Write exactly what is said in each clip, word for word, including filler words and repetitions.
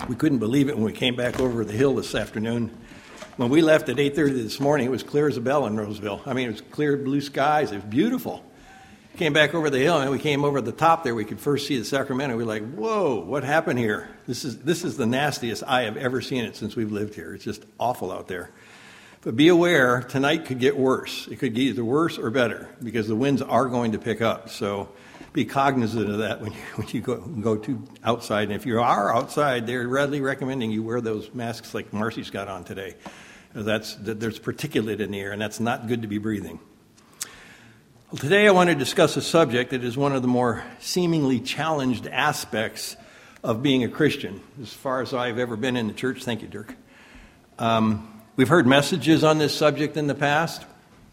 We couldn't believe it when we came back over the hill this afternoon. When we left at eight thirty this morning, it was clear as a bell in Roseville. I mean, it was clear blue skies. It was beautiful. Came back over the hill, and we came over the top there. We could first see the Sacramento. We were like, whoa, what happened here? This is this is the nastiest I have ever seen it since we've lived here. It's just awful out there. But be aware, tonight could get worse. It could get either worse or better because the winds are going to pick up. So be cognizant of that when you, when you go, go to outside. And if you are outside, they're readily recommending you wear those masks like Marcy's got on today. That's, there's particulate in the air, and that's not good to be breathing. Well, today I want to discuss a subject that is one of the more seemingly challenged aspects of being a Christian. As far as I've ever been in the church, thank you, Dirk. Um, we've heard messages on this subject in the past,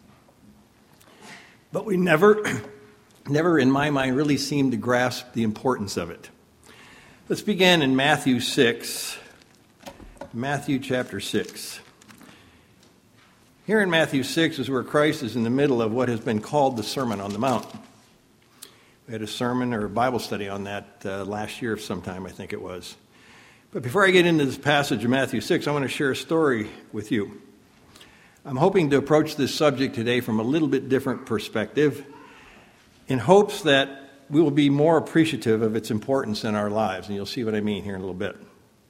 but we never, never in my mind really seemed to grasp the importance of it. Let's begin in Matthew six, Matthew chapter six. Here in Matthew six is where Christ is in the middle of what has been called the Sermon on the Mount. We had a sermon or a Bible study on that uh, last year sometime, I think it was. But before I get into this passage of Matthew six, I want to share a story with you. I'm hoping to approach this subject today from a little bit different perspective in hopes that we will be more appreciative of its importance in our lives. And you'll see what I mean here in a little bit.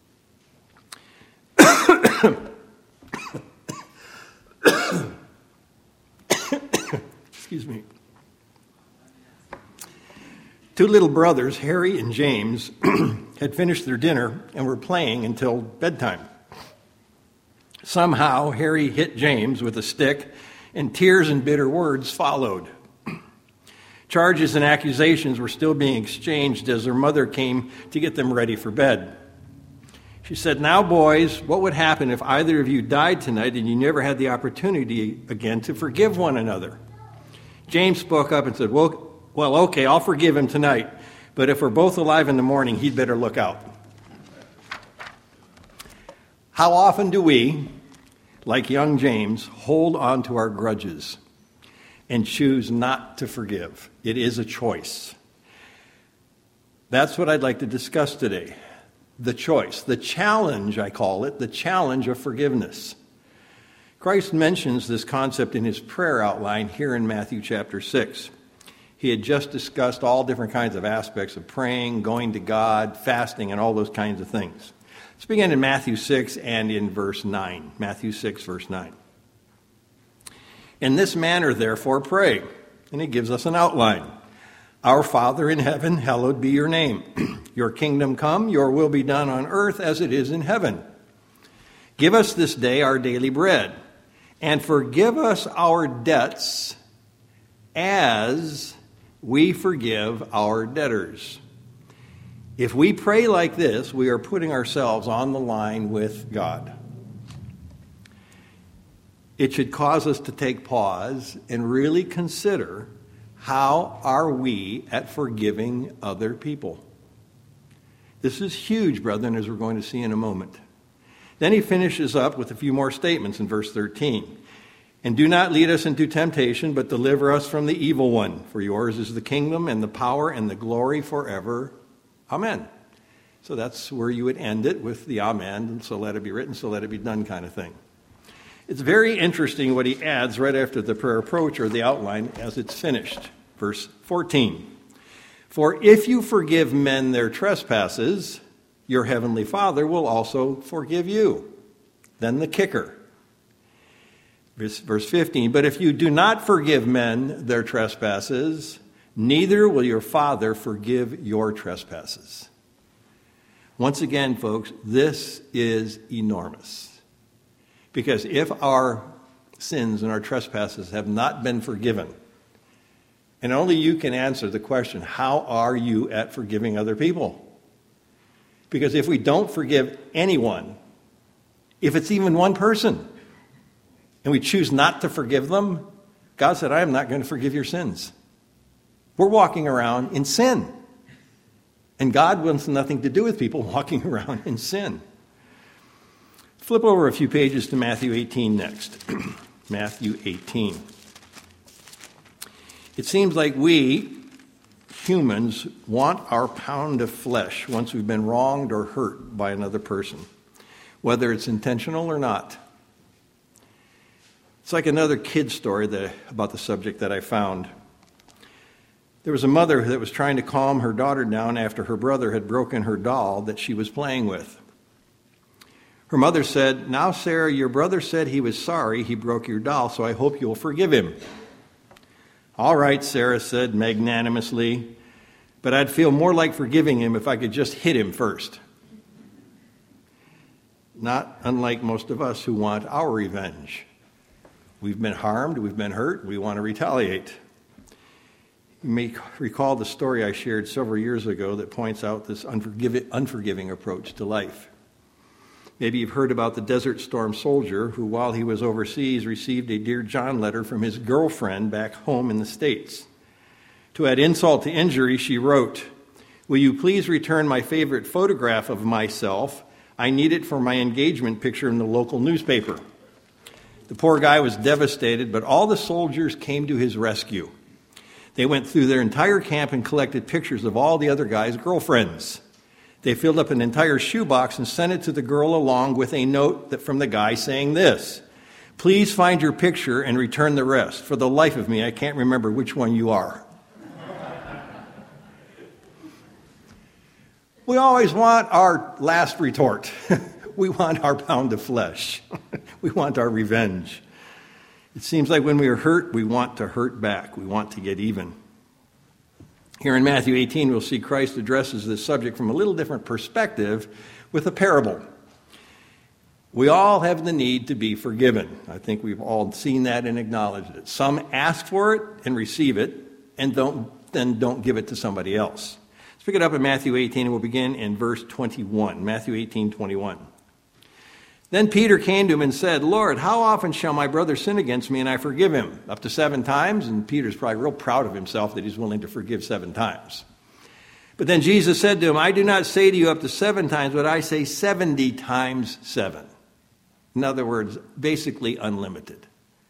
Excuse me. Two little brothers, Harry and James, had finished their dinner and were playing until bedtime. Somehow, Harry hit James with a stick, and tears and bitter words followed. Charges and accusations were still being exchanged as their mother came to get them ready for bed. She said, "Now, boys, what would happen if either of you died tonight and you never had the opportunity again to forgive one another?" James spoke up and said, well, well, okay, I'll forgive him tonight, but if we're both alive in the morning, he'd better look out. How often do we, like young James, hold on to our grudges and choose not to forgive? It is a choice. That's what I'd like to discuss today. The choice, the challenge, I call it, the challenge of forgiveness. Christ mentions this concept in his prayer outline here in Matthew chapter six. He had just discussed all different kinds of aspects of praying, going to God, fasting, and all those kinds of things. Let's begin in Matthew six and in verse nine. Matthew six, verse nine. "In this manner, therefore, pray." And he gives us an outline. "Our Father in heaven, hallowed be your name. Your kingdom come, your will be done on earth as it is in heaven. Give us this day our daily bread, and forgive us our debts as we forgive our debtors." If we pray like this, we are putting ourselves on the line with God. It should cause us to take pause and really consider, how are we at forgiving other people? This is huge, brethren, as we're going to see in a moment. Then he finishes up with a few more statements in verse thirteen. "And do not lead us into temptation, but deliver us from the evil one. For yours is the kingdom and the power and the glory forever. Amen." So that's where you would end it, with the amen, and so let it be written, so let it be done kind of thing. It's very interesting what he adds right after the prayer approach or the outline as it's finished. Verse fourteen. "For if you forgive men their trespasses, your heavenly Father will also forgive you." Then the kicker. Verse fifteen, "But if you do not forgive men their trespasses, neither will your Father forgive your trespasses." Once again, folks, this is enormous. Because if our sins and our trespasses have not been forgiven, and only you can answer the question, how are you at forgiving other people? Because if we don't forgive anyone, if it's even one person, and we choose not to forgive them, God said, I am not going to forgive your sins. We're walking around in sin. And God wants nothing to do with people walking around in sin. Flip over a few pages to Matthew eighteen next. Matthew eighteen. It seems like we humans want our pound of flesh once we've been wronged or hurt by another person, whether it's intentional or not. It's like another kid story that, about the subject that I found. There was a mother that was trying to calm her daughter down after her brother had broken her doll that she was playing with. Her mother said, "Now, Sarah, your brother said he was sorry he broke your doll, so I hope you'll forgive him." "All right," Sarah said magnanimously, "but I'd feel more like forgiving him if I could just hit him first." Not unlike most of us who want our revenge. We've been harmed, we've been hurt, we want to retaliate. You may recall the story I shared several years ago that points out this unforgiving, unforgiving approach to life. Maybe you've heard about the Desert Storm soldier who, while he was overseas, received a Dear John letter from his girlfriend back home in the States. To add insult to injury, she wrote, "Will you please return my favorite photograph of myself? I need it for my engagement picture in the local newspaper." The poor guy was devastated, but all the soldiers came to his rescue. They went through their entire camp and collected pictures of all the other guys' girlfriends. They filled up an entire shoebox and sent it to the girl along with a note that from the guy saying this, "Please find your picture and return the rest. For the life of me, I can't remember which one you are." We always want our last retort. We want our pound of flesh. We want our revenge. It seems like when we are hurt, we want to hurt back. We want to get even. Here in Matthew eighteen, we'll see Christ addresses this subject from a little different perspective with a parable. We all have the need to be forgiven. I think we've all seen that and acknowledged it. Some ask for it and receive it, and don't, then don't give it to somebody else. Let's pick it up in Matthew eighteen, and we'll begin in verse twenty-one. Matthew eighteen, twenty-one. Then Peter came to him and said, "Lord, how often shall my brother sin against me and I forgive him? Up to seven times?" And Peter's probably real proud of himself that he's willing to forgive seven times. But then Jesus said to him, "I do not say to you up to seven times, but I say seventy times seven." In other words, basically unlimited.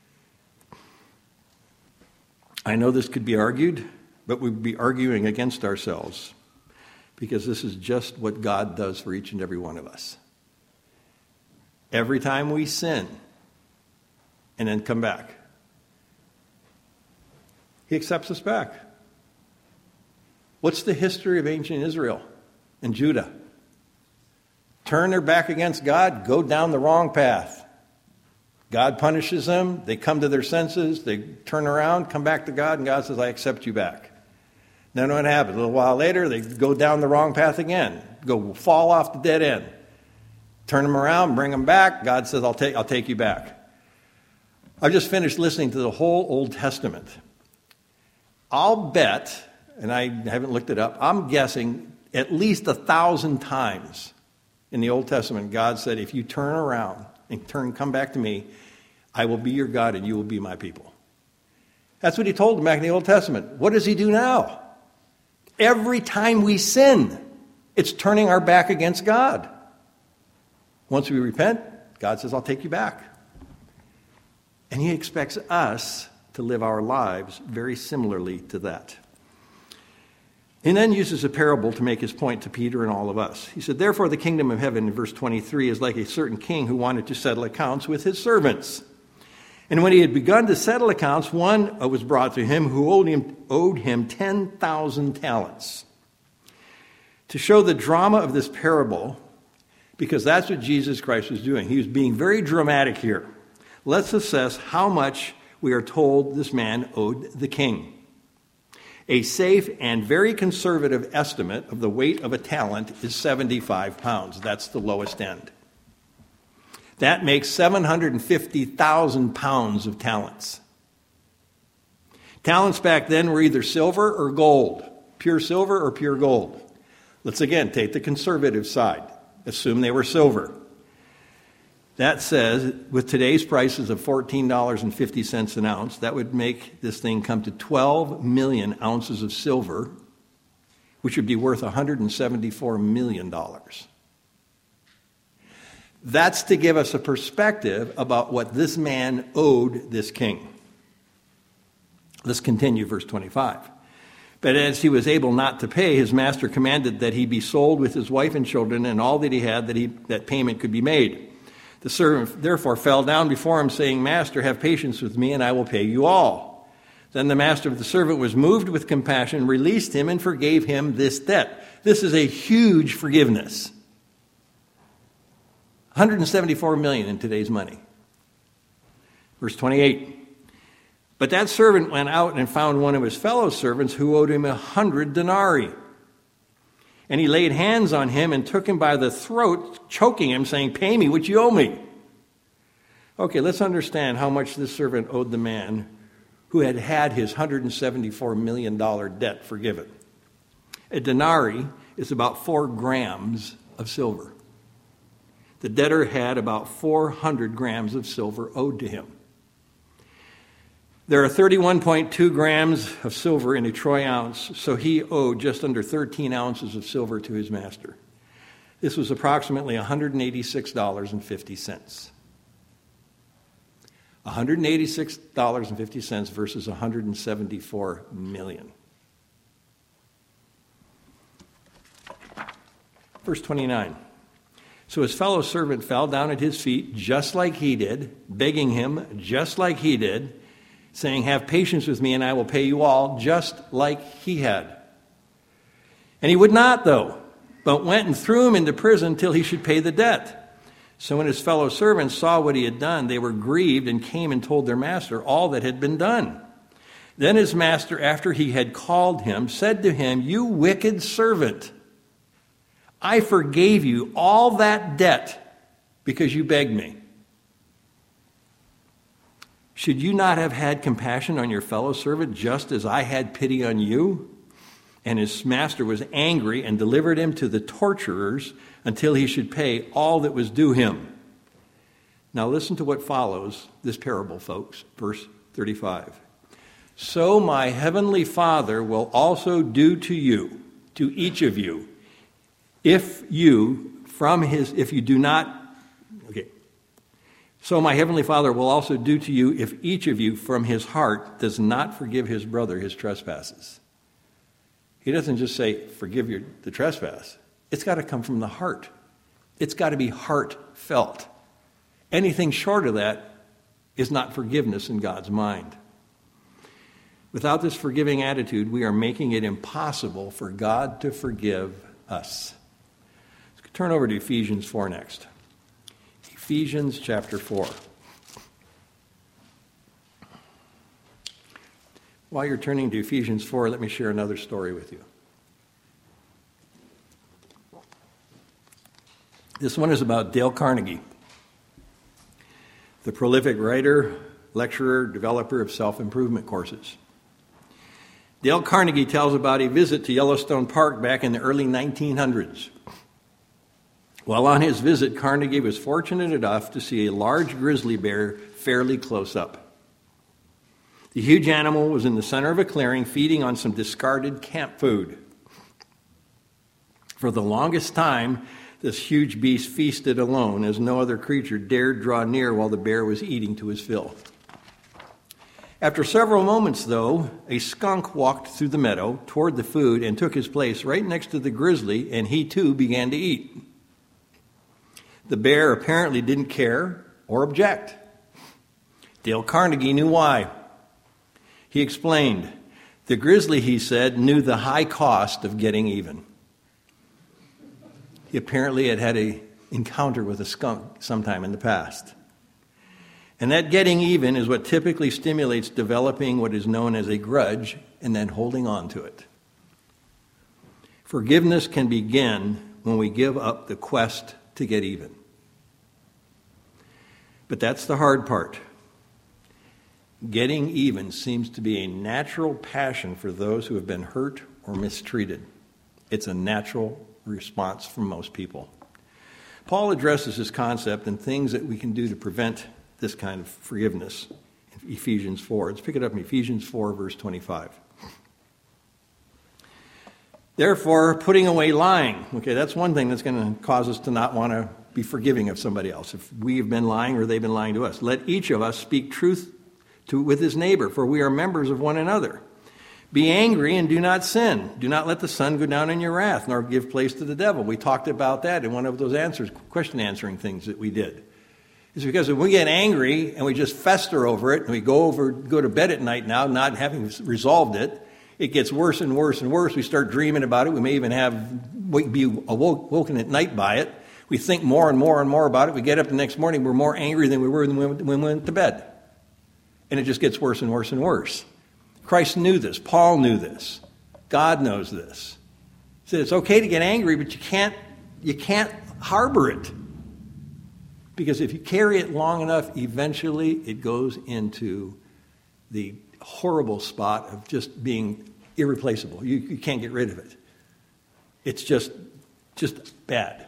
I know this could be argued, but we'd be arguing against ourselves, because this is just what God does for each and every one of us. Every time we sin and then come back, he accepts us back. What's the history of ancient Israel and Judah? Turn their back against God, go down the wrong path. God punishes them, they come to their senses, they turn around, come back to God, and God says, "I accept you back." Then what happens? A little while later, they go down the wrong path again, go fall off the dead end. Turn them around, bring them back. God says, I'll take, I'll take you back. I've just finished listening to the whole Old Testament. I'll bet, and I haven't looked it up, I'm guessing at least a thousand times in the Old Testament, God said, if you turn around and turn, come back to me, I will be your God and you will be my people. That's what he told them back in the Old Testament. What does he do now? Every time we sin, it's turning our back against God. Once we repent, God says, I'll take you back. And he expects us to live our lives very similarly to that. He then uses a parable to make his point to Peter and all of us. He said, therefore the kingdom of heaven, in verse twenty-three, is like a certain king who wanted to settle accounts with his servants. And when he had begun to settle accounts, one was brought to him who owed him, owed him ten thousand talents. To show the drama of this parable, because that's what Jesus Christ was doing. He was being very dramatic here. Let's assess how much we are told this man owed the king. A safe and very conservative estimate of the weight of a talent is seventy-five pounds. That's the lowest end. That makes seven hundred fifty thousand pounds of talents. Talents back then were either silver or gold, pure silver or pure gold. Let's again take the conservative side. Assume they were silver. That says, with today's prices of fourteen dollars and fifty cents an ounce, that would make this thing come to twelve million ounces of silver, which would be worth one hundred seventy-four million dollars. That's to give us a perspective about what this man owed this king. Let's continue, verse twenty-five. But as he was able not to pay, his master commanded that he be sold with his wife and children and all that he had, that he that payment could be made. The servant therefore fell down before him, saying, Master, have patience with me, and I will pay you all. Then the master of the servant was moved with compassion, released him, and forgave him this debt. This is a huge forgiveness. one hundred seventy-four million dollars in today's money. Verse twenty-eight. But that servant went out and found one of his fellow servants who owed him a hundred denarii. And he laid hands on him and took him by the throat, choking him, saying, Pay me what you owe me. Okay, let's understand how much this servant owed the man who had had his one hundred seventy-four million dollars debt forgiven. A denarii is about four grams of silver. The debtor had about four hundred grams of silver owed to him. There are thirty-one point two grams of silver in a troy ounce, so he owed just under thirteen ounces of silver to his master. This was approximately one hundred eighty-six dollars and fifty cents. one hundred eighty-six dollars and fifty cents versus one hundred seventy-four million dollars. Verse twenty-nine. So his fellow servant fell down at his feet just like he did, begging him just like he did, saying, Have patience with me and I will pay you all, just like he had. And he would not, though, but went and threw him into prison till he should pay the debt. So when his fellow servants saw what he had done, they were grieved and came and told their master all that had been done. Then his master, after he had called him, said to him, You wicked servant, I forgave you all that debt because you begged me. Should you not have had compassion on your fellow servant just as I had pity on you? And his master was angry and delivered him to the torturers until he should pay all that was due him. Now listen to what follows this parable, folks. Verse thirty-five. So my heavenly Father will also do to you, to each of you, if you from his, if you do not, okay. So my heavenly Father will also do to you if each of you from his heart does not forgive his brother his trespasses. He doesn't just say, forgive your, the trespass. It's got to come from the heart. It's got to be heartfelt. Anything short of that is not forgiveness in God's mind. Without this forgiving attitude, we are making it impossible for God to forgive us. Let's turn over to Ephesians four next. Ephesians chapter four. While you're turning to Ephesians four, let me share another story with you. This one is about Dale Carnegie, the prolific writer, lecturer, developer of self-improvement courses. Dale Carnegie tells about a visit to Yellowstone Park back in the early nineteen hundreds. While on his visit, Carnegie was fortunate enough to see a large grizzly bear fairly close up. The huge animal was in the center of a clearing, feeding on some discarded camp food. For the longest time, this huge beast feasted alone, as no other creature dared draw near while the bear was eating to his fill. After several moments, though, a skunk walked through the meadow toward the food and took his place right next to the grizzly, and he too began to eat. The bear apparently didn't care or object. Dale Carnegie knew why. He explained, the grizzly, he said, knew the high cost of getting even. He apparently had had an encounter with a skunk sometime in the past. And that getting even is what typically stimulates developing what is known as a grudge and then holding on to it. Forgiveness can begin when we give up the quest to get even. But that's the hard part. Getting even seems to be a natural passion for those who have been hurt or mistreated. It's a natural response from most people. Paul addresses this concept and things that we can do to prevent this kind of forgiveness in Ephesians four. Let's pick it up in Ephesians four, verse twenty-five. Therefore, putting away lying. Okay, that's one thing that's going to cause us to not want to be forgiving of somebody else. If we have been lying or they've been lying to us. Let each of us speak truth to with his neighbor, for we are members of one another. Be angry and do not sin. Do not let the sun go down in your wrath, nor give place to the devil. We talked about that in one of those answers, question answering things that we did. It's because when we get angry and we just fester over it, and we go over, go to bed at night now, not having resolved it, it gets worse and worse and worse. We start dreaming about it. We may even have be awoke, woken at night by it. We think more and more and more about it. We get up the next morning, we're more angry than we were when we went to bed. And it just gets worse and worse and worse. Christ knew this. Paul knew this. God knows this. He said it's okay to get angry, but you can't, you can't harbor it. Because if you carry it long enough, eventually it goes into the horrible spot of just being irreplaceable. You, you can't get rid of it. It's just, just bad.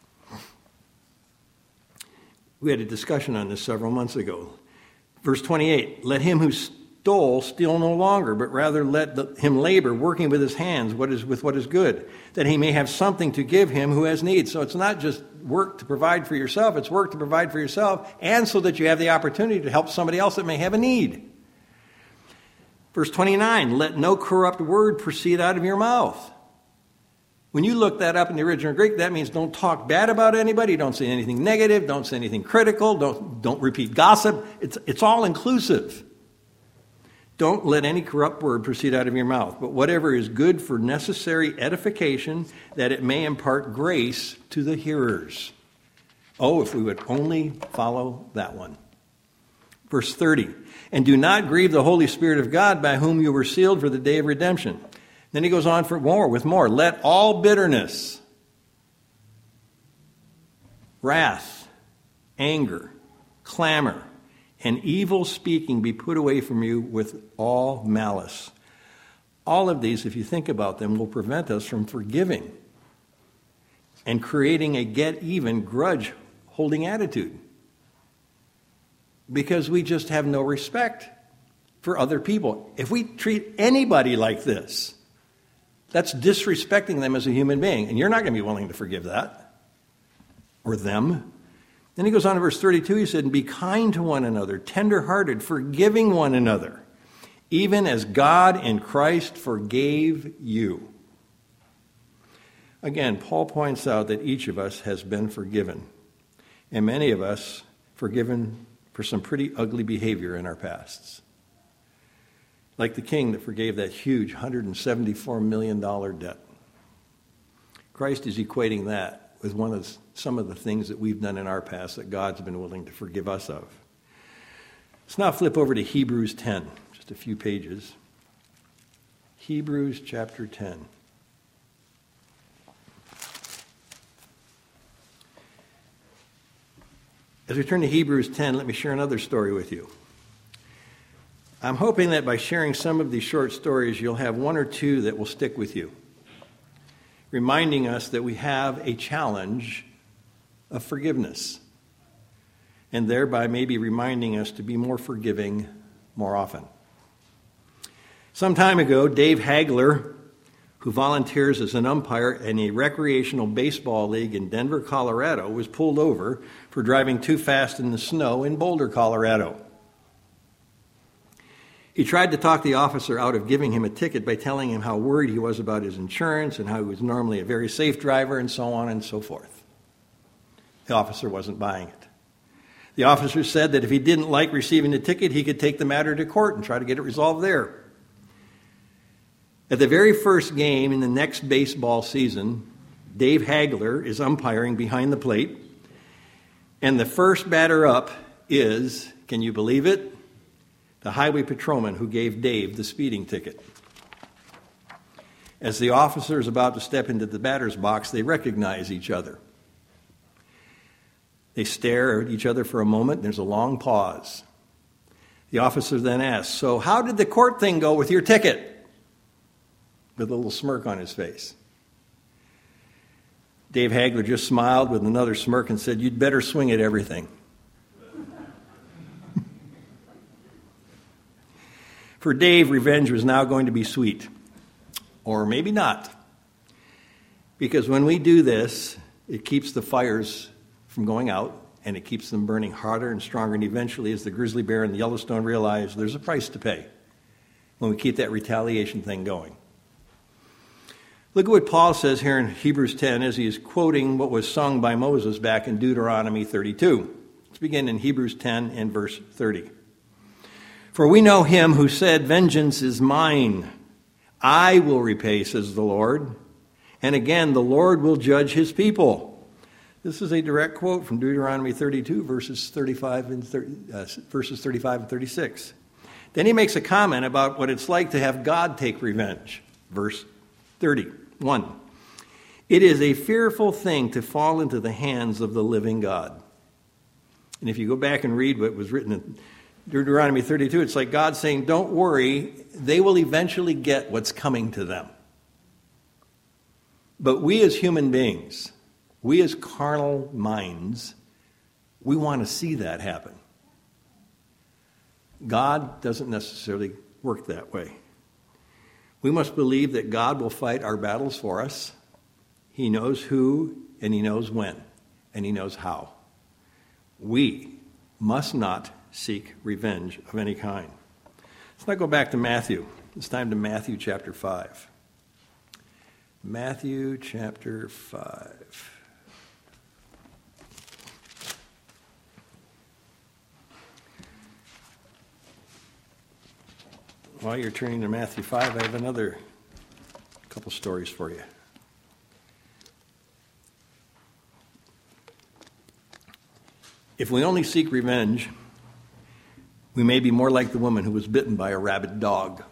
We had a discussion on this several months ago. Verse twenty-eight, let him who stole steal no longer, but rather let the, him labor, working with his hands what is with what is good, that he may have something to give him who has need. So it's not just work to provide for yourself, it's work to provide for yourself, and so that you have the opportunity to help somebody else that may have a need. Verse twenty-nine, let no corrupt word proceed out of your mouth. When you look that up in the original Greek, that means don't talk bad about anybody, don't say anything negative, don't say anything critical, don't, don't repeat gossip. It's, it's all inclusive. Don't let any corrupt word proceed out of your mouth, but whatever is good for necessary edification, that it may impart grace to the hearers. Oh, if we would only follow that one. Verse thirty, and do not grieve the Holy Spirit of God, by whom you were sealed for the day of redemption. Then he goes on for more, with more. Let all bitterness, wrath, anger, clamor, and evil speaking be put away from you with all malice. All of these, if you think about them, will prevent us from forgiving and creating a get-even, grudge-holding attitude. Because we just have no respect for other people. If we treat anybody like this, that's disrespecting them as a human being. And you're not going to be willing to forgive that. Or them. Then he goes on to verse thirty-two. He said, be kind to one another, tender-hearted, forgiving one another, even as God in Christ forgave you. Again, Paul points out that each of us has been forgiven. And many of us forgiven for some pretty ugly behavior in our pasts. Like the king that forgave that huge one hundred seventy-four million dollars debt. Christ is equating that with one of some of the things that we've done in our past that God's been willing to forgive us of. Let's now flip over to Hebrews ten, just a few pages. Hebrews chapter ten. As we turn to Hebrews ten, let me share another story with you. I'm hoping that by sharing some of these short stories, you'll have one or two that will stick with you, reminding us that we have a challenge of forgiveness, and thereby maybe reminding us to be more forgiving more often. Some time ago, Dave Hagler, who volunteers as an umpire in a recreational baseball league in Denver, Colorado, was pulled over for driving too fast in the snow in Boulder, Colorado. He tried to talk the officer out of giving him a ticket by telling him how worried he was about his insurance and how he was normally a very safe driver and so on and so forth. The officer wasn't buying it. The officer said that if he didn't like receiving the ticket, he could take the matter to court and try to get it resolved there. At the very first game in the next baseball season, Dave Hagler is umpiring behind the plate, and the first batter up is, can you believe it, the highway patrolman who gave Dave the speeding ticket. As the officer is about to step into the batter's box, they recognize each other. They stare at each other for a moment. There's a long pause. The officer then asks, so how did the court thing go with your ticket? With a little smirk on his face. Dave Hagler just smiled with another smirk and said, you'd better swing at everything. For Dave, revenge was now going to be sweet. Or maybe not. Because when we do this, it keeps the fires from going out, and it keeps them burning harder and stronger, and eventually, as the grizzly bear and the Yellowstone realize, there's a price to pay. when we keep that retaliation thing going. Look at what Paul says here in Hebrews ten as he is quoting what was sung by Moses back in Deuteronomy thirty-two. Let's begin in Hebrews ten and verse thirty. For we know him who said, vengeance is mine. I will repay, says the Lord. And again, the Lord will judge his people. This is a direct quote from Deuteronomy thirty-two, verses thirty-five and thirty, uh, verses thirty-five and thirty-six. Then he makes a comment about what it's like to have God take revenge. Verse thirty-one. It is a fearful thing to fall into the hands of the living God. And if you go back and read what was written in Deuteronomy thirty-two, it's like God saying, don't worry, they will eventually get what's coming to them. But we as human beings, we as carnal minds, we want to see that happen. God doesn't necessarily work that way. We must believe that God will fight our battles for us. He knows who, and he knows when, and he knows how. We must not seek revenge of any kind. Let's now go back to Matthew. It's time to Matthew chapter five. Matthew chapter five. While you're turning to Matthew five, I have another couple stories for you. If we only seek revenge, we may be more like the woman who was bitten by a rabid dog.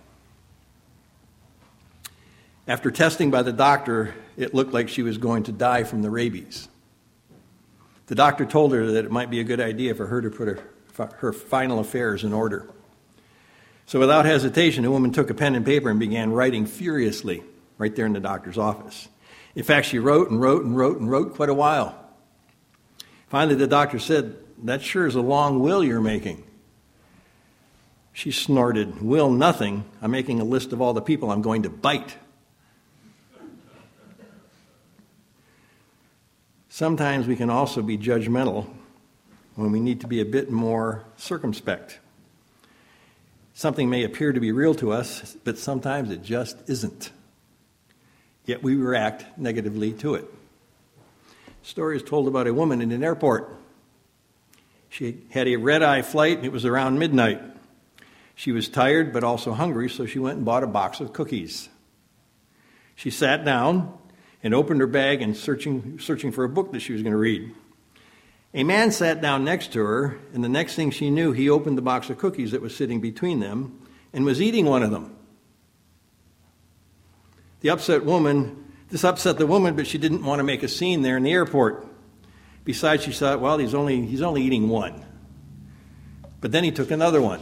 After testing by the doctor, it looked like she was going to die from the rabies. The doctor told her that it might be a good idea for her to put her, her final affairs in order. So without hesitation, the woman took a pen and paper and began writing furiously right there in the doctor's office. In fact, she wrote and wrote and wrote and wrote quite a while. Finally, the doctor said, that sure is a long will you're making. She snorted, will nothing. I'm making a list of all the people I'm going to bite. Sometimes we can also be judgmental when we need to be a bit more circumspect. Something may appear to be real to us, but sometimes it just isn't. Yet we react negatively to it. A story is told about a woman in an airport. She had a red-eye flight, and it was around midnight. She was tired but also hungry, so she went and bought a box of cookies. She sat down and opened her bag and searching, searching for a book that she was going to read. A man sat down next to her, and the next thing she knew, he opened the box of cookies that was sitting between them and was eating one of them. The upset woman, this upset the woman, but she didn't want to make a scene there in the airport. Besides, she thought, well, he's only, he's only eating one. But then he took another one.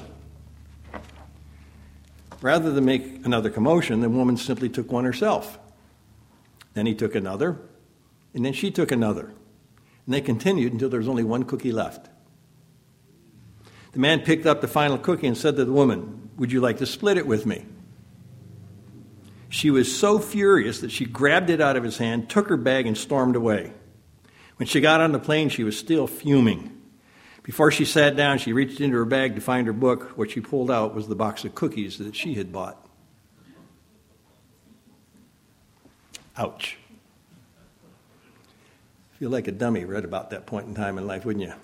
Rather than make another commotion, the woman simply took one herself. Then he took another, and then she took another. And they continued until there was only one cookie left. The man picked up the final cookie and said to the woman, would you like to split it with me? She was so furious that she grabbed it out of his hand, took her bag, and stormed away. When she got on the plane, she was still fuming. Before she sat down, she reached into her bag to find her book. What she pulled out was the box of cookies that she had bought. Ouch. Feel like a dummy right about that point in time in life, wouldn't you?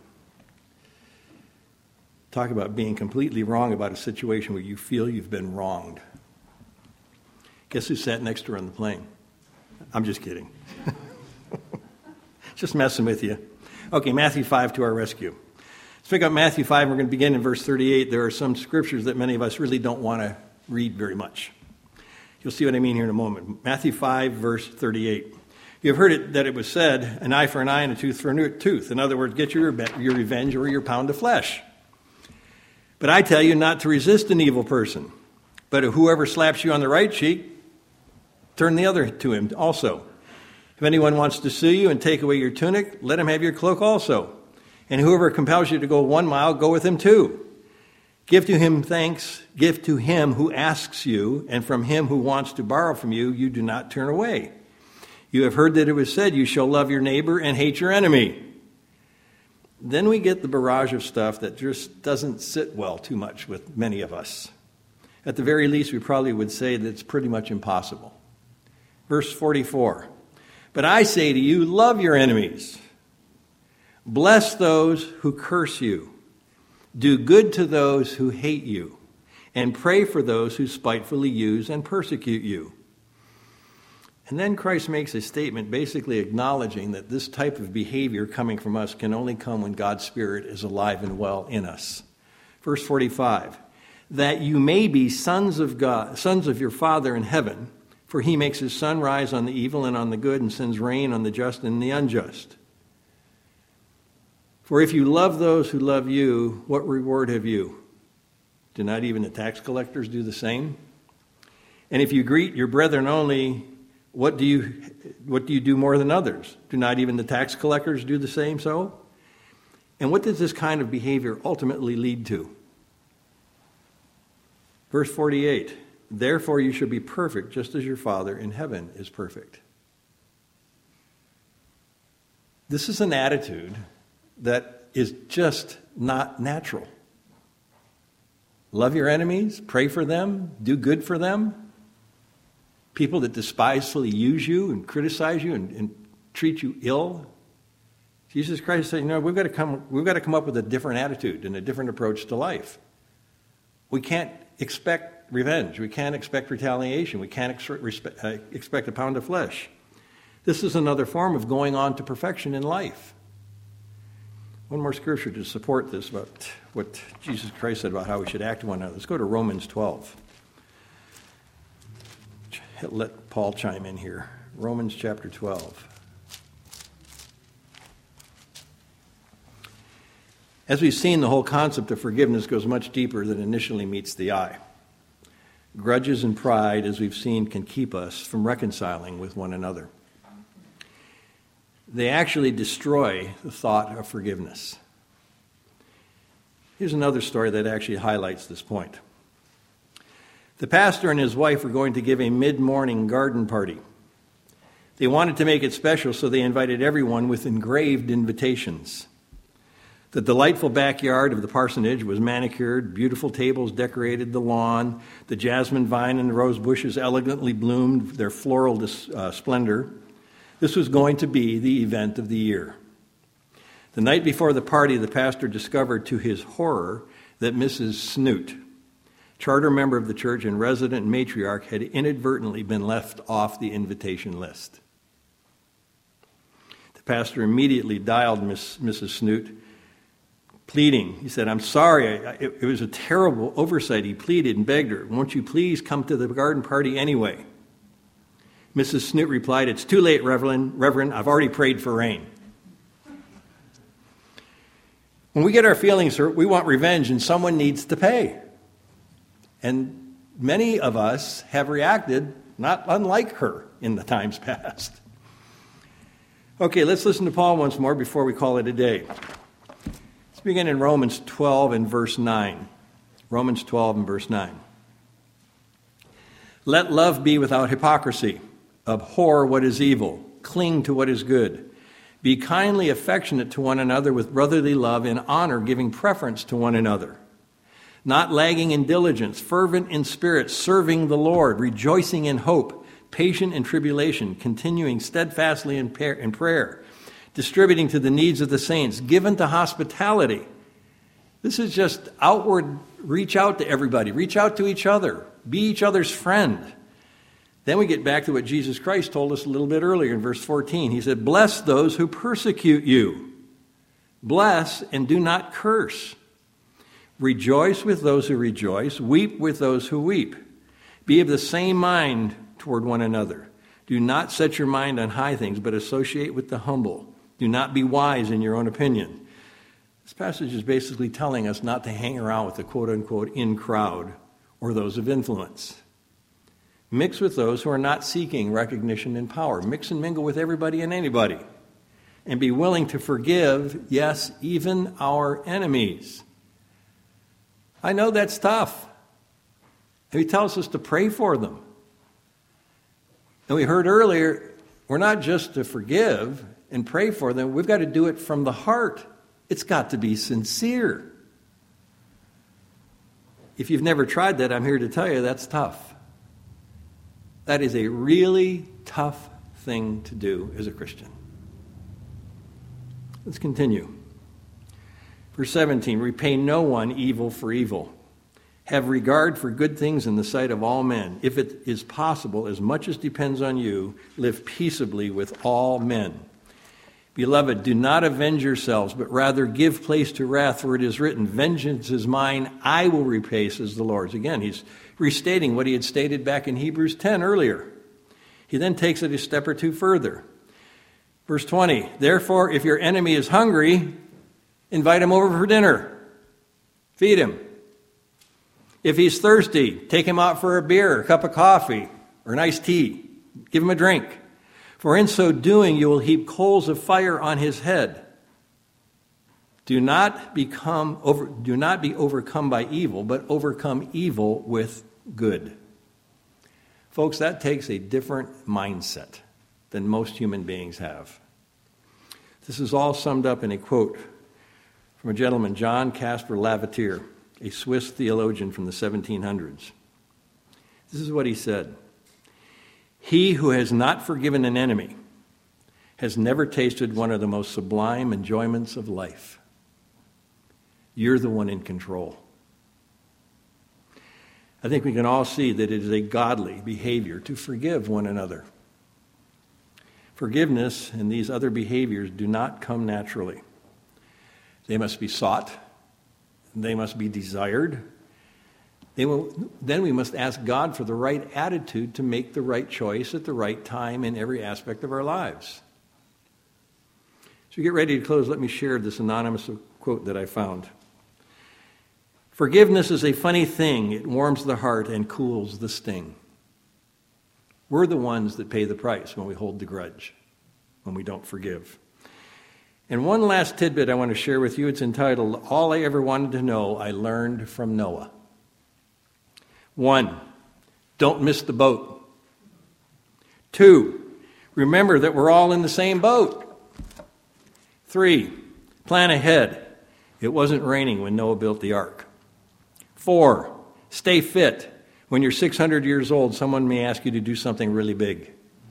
Talk about being completely wrong about a situation where you feel you've been wronged. Guess who sat next to her on the plane? I'm just kidding. Just messing with you. Okay, Matthew five to our rescue. Let's pick up Matthew five. We're going to begin in verse thirty-eight. There are some scriptures that many of us really don't want to read very much. You'll see what I mean here in a moment. Matthew five, verse thirty-eight. You have heard it that it was said, an eye for an eye and a tooth for a tooth. In other words, get your, your revenge or your pound of flesh. But I tell you not to resist an evil person. But whoever slaps you on the right cheek, turn the other to him also. If anyone wants to sue you and take away your tunic, let him have your cloak also. And whoever compels you to go one mile, go with him two. Give to him thanks, give to him who asks you, and from him who wants to borrow from you, you do not turn away. You have heard that it was said, you shall love your neighbor and hate your enemy. Then we get the barrage of stuff that just doesn't sit well too much with many of us. At the very least, we probably would say that it's pretty much impossible. Verse forty-four, but I say to you, love your enemies. Bless those who curse you. Do good to those who hate you. And pray for those who spitefully use and persecute you. And then Christ makes a statement basically acknowledging that this type of behavior coming from us can only come when God's Spirit is alive and well in us. Verse forty-five, that you may be sons of God, sons of your Father in heaven, for he makes his sun rise on the evil and on the good and sends rain on the just and the unjust. For if you love those who love you, what reward have you? Do not even the tax collectors do the same? And if you greet your brethren only, what do you what do you do more than others? Do not even the tax collectors do the same so? And what does this kind of behavior ultimately lead to? Verse forty-eight, therefore you shall be perfect just as your Father in heaven is perfect. This is an attitude that is just not natural. Love your enemies, pray for them, do good for them. People that despisefully use you and criticize you and, and treat you ill. Jesus Christ said, you know, we've got to come we've got to come up with a different attitude and a different approach to life. We can't expect revenge. We can't expect retaliation. We can't ex- respe- uh, expect a pound of flesh. This is another form of going on to perfection in life. One more scripture to support this about what Jesus Christ said about how we should act to one another. Let's go to Romans twelve. Let Paul chime in here. Romans chapter twelve. As we've seen, the whole concept of forgiveness goes much deeper than initially meets the eye. Grudges and pride, as we've seen, can keep us from reconciling with one another. They actually destroy the thought of forgiveness. Here's another story that actually highlights this point. The pastor and his wife were going to give a mid-morning garden party. They wanted to make it special, so they invited everyone with engraved invitations. The delightful backyard of the parsonage was manicured, beautiful tables decorated the lawn, the jasmine vine and the rose bushes elegantly bloomed their floral dis- uh, splendor. This was going to be the event of the year. The night before the party, the pastor discovered to his horror that Missus Snoot, charter member of the church and resident matriarch, had inadvertently been left off the invitation list. The pastor immediately dialed Miss, Missus Snoot, pleading. He said, I'm sorry, it, it was a terrible oversight. He pleaded and begged her, won't you please come to the garden party anyway? Missus Snoot replied, it's too late, Reverend. Reverend, I've already prayed for rain. When we get our feelings hurt, we want revenge, and someone needs to pay. And many of us have reacted not unlike her in the times past. Okay, let's listen to Paul once more before we call it a day. Let's begin in Romans twelve and verse nine. Romans twelve and verse nine. Let love be without hypocrisy. Abhor what is evil. Cling to what is good. Be kindly affectionate to one another with brotherly love, in honor, giving preference to one another. Not lagging in diligence, fervent in spirit, serving the Lord, rejoicing in hope, patient in tribulation, continuing steadfastly in prayer, distributing to the needs of the saints, given to hospitality. This is just outward, reach out to everybody, reach out to each other, be each other's friend. Then we get back to what Jesus Christ told us a little bit earlier in verse fourteen. He said, bless those who persecute you. Bless and do not curse. Rejoice with those who rejoice. Weep with those who weep. Be of the same mind toward one another. Do not set your mind on high things, but associate with the humble. Do not be wise in your own opinion. This passage is basically telling us not to hang around with the quote-unquote in crowd or those of influence. Mix with those who are not seeking recognition and power. Mix and mingle with everybody and anybody. And be willing to forgive, yes, even our enemies. I know that's tough. And he tells us to pray for them. And we heard earlier, we're not just to forgive and pray for them. We've got to do it from the heart. It's got to be sincere. if you've never tried that, I'm here to tell you that's tough. That is a really tough thing to do as a Christian. Let's continue. Verse seventeen, repay no one evil for evil. Have regard for good things in the sight of all men. If it is possible, as much as depends on you, live peaceably with all men. Beloved, do not avenge yourselves, but rather give place to wrath, for it is written, vengeance is mine, I will repay, says the Lord. Again, he's restating what he had stated back in Hebrews ten earlier. He then takes it a step or two further. Verse twenty, therefore, if your enemy is hungry, invite him over for dinner. Feed him. If he's thirsty, take him out for a beer, a cup of coffee, or an iced tea. Give him a drink. For in so doing, you will heap coals of fire on his head. Do not become over, do not be overcome by evil, but overcome evil with good. Folks, that takes a different mindset than most human beings have. This is all summed up in a quote from a gentleman, John Caspar Lavater, a Swiss theologian from the seventeen hundreds. This is what he said. He who has not forgiven an enemy has never tasted one of the most sublime enjoyments of life. You're the one in control. I think we can all see that it is a godly behavior to forgive one another. Forgiveness and these other behaviors do not come naturally. They must be sought. They must be desired. They will, then we must ask God for the right attitude to make the right choice at the right time in every aspect of our lives. As we get ready to close, let me share this anonymous quote that I found. Forgiveness is a funny thing. It warms the heart and cools the sting. We're the ones that pay the price when we hold the grudge, when we don't forgive. And one last tidbit I want to share with you. It's entitled, All I Ever Wanted to Know, I Learned from Noah. One, don't miss the boat. Two, remember that we're all in the same boat. Three, plan ahead. It wasn't raining when Noah built the ark. Four, stay fit. When you're six hundred years old, someone may ask you to do something really big.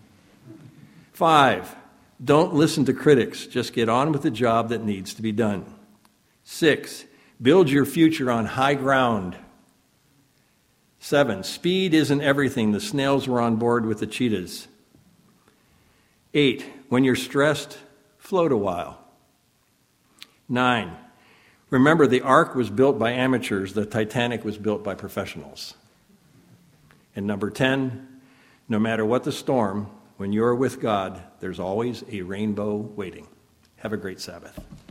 Five, don't listen to critics. Just get on with the job that needs to be done. Six, build your future on high ground. Seven, speed isn't everything. The snails were on board with the cheetahs. Eight, when you're stressed, float a while. Nine, remember the ark was built by amateurs. The Titanic was built by professionals. And number ten, no matter what the storm, when you're with God, there's always a rainbow waiting. Have a great Sabbath.